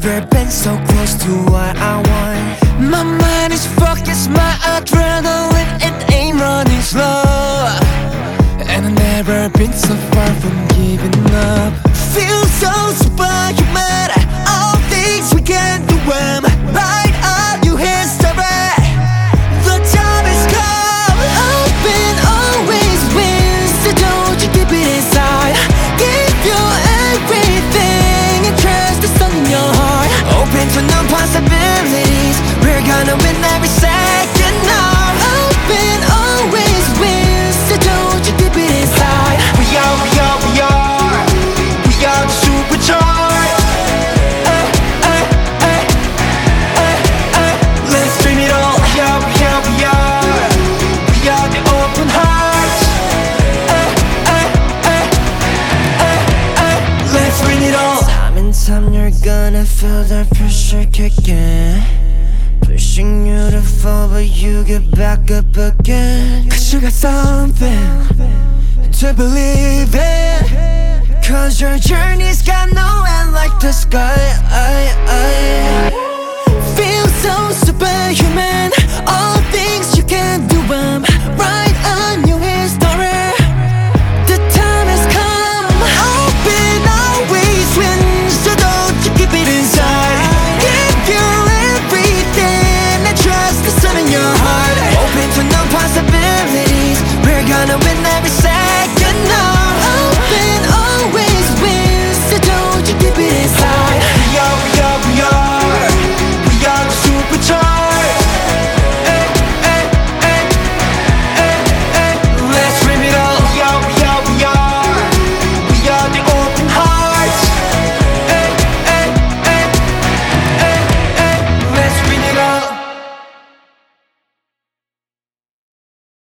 never been so close to what I want. My mind is focused, my adrenaline, it ain't running slow. And I've never been so far from giving up. Feel so superhuman, all things we can do them. Right up, you history. The time has come, open always wins. So don't you keep it inside. Give you everything and trust the sun in your heart. Open to new possibilities, we're gonna win every second now. Open always wins, so don't you keep it inside. We are the supercharged. Let's dream it all. We are the open hearts. Let's bring it all. Time and time you're gonna feel the pressure kicking, pushing you to fall, but you get back up again. 'Cause you got something to believe in. 'Cause your journey's got no end like the sky.